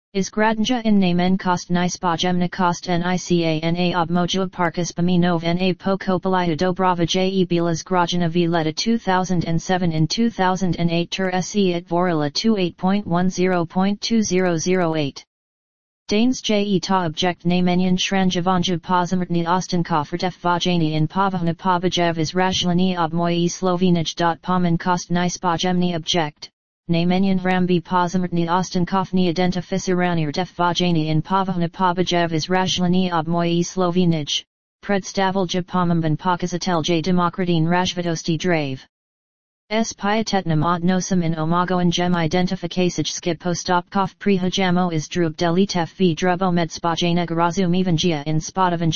Is gradanja in namen kost nispojemna kost nicana obmoja parkas paminov na pokopalaya dobrava je bilas grajana v leta 2007 and 2008 tur se at vorila 28.10.2008. Danes je ta object namenyan shranjavanja pozamertni ostankofrtef vajani in pavahna pobajev izrazhlani obmoyi slovenij. Pomen kost nispojemni object. Namenyan Rambi pozamertni ostankofni identificirani def vajani in pavahna pobajev izrazhlani obmoyi slovenij. Predstavelja pomamban pokazatelj demokratin razvitosti drave. S pietetnam odnosum in omogoan gem identifikasij postopkov prihajamo is drug delitef v drubo medspojena garazum evangia in spodovan